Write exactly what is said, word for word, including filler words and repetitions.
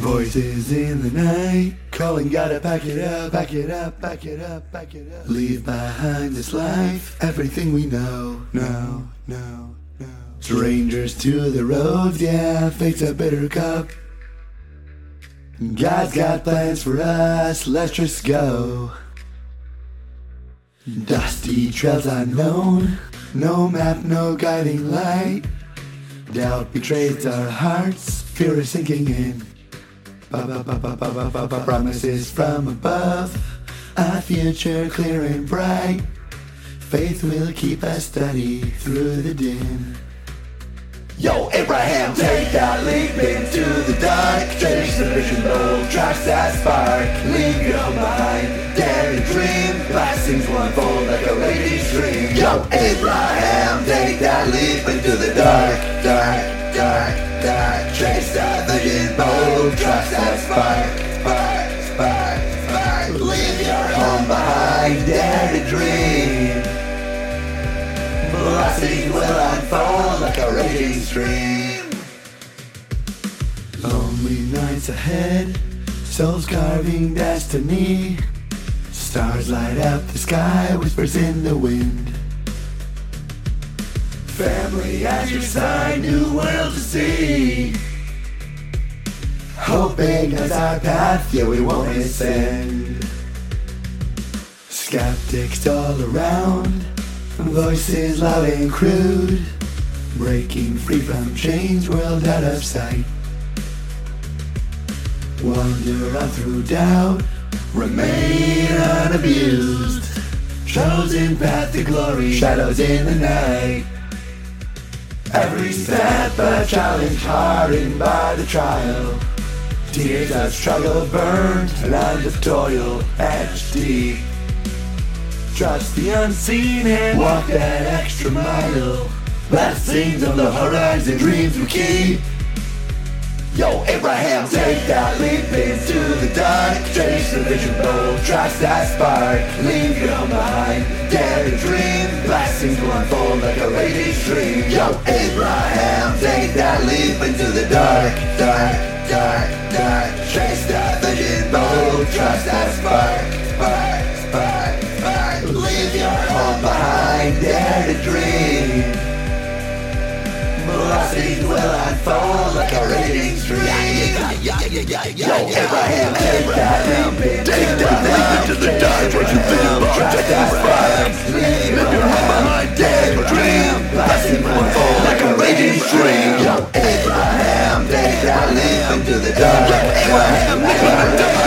Voices in the night, calling, gotta pack it up, pack it up, pack it up, pack it up. Leave behind this life, everything we know, no, no, no. Strangers to the roads, yeah, fate's a bitter cup. God's got plans for us, let's just go. Dusty trails unknown, no map, no guiding light. Doubt betrays our hearts, fear is sinking in. Ba-ba-ba-ba-ba-ba-ba. Promises from above, a future clear and bright. Faith will keep us steady through the din. Yo, Abraham, take that leap into the dark. Chase the vision, bold tracks that spark. Leave your mind, dare to dream. Blessings will unfold like a raging stream. Yo, Abraham, take that leap into the dark, dark, dark, dark. Chase that vision, bold tracks that spark, spark, spark, spark. Leave your home behind, dare to dream. Blessings will unfold like a raging stream. Lonely nights ahead, souls carving destiny. Stars light up the sky, whispers in the wind. Family at your side, new world to see. Hoping is our path, yeah, we won't ascend. Skeptics all around, voices loud and crude, breaking free from chains, world out of sight. Wander on through doubt, remain unabused. Chosen path to glory, shadows in the night. Every step a challenge, hardened by the trial. Tears of struggle burned, land of toil etched deep. Trust the unseen and walk that extra mile. Blessings on the horizon, dreams we keep. Yo, Abraham, take that leap into the dark. Chase the vision, bold tracks that spark. Leave your mind, dare to dream. Blessings will unfold like a raging stream. Yo, Abraham, take that leap into the dark, dark, dark, dark. Chase that vision, bold tracks that spark, spark, spark, spark. Leave your home behind, dare to dream. Blessings will unfold like a raging stream. Yo, Abraham, take that leap, take that leap into the dark. What you feel, track that spark. Leave your home behind, dare to dream. Blessings will unfold like a raging stream. Yo, Abraham, take that leap into the dark. Yo, Abraham, take that leap.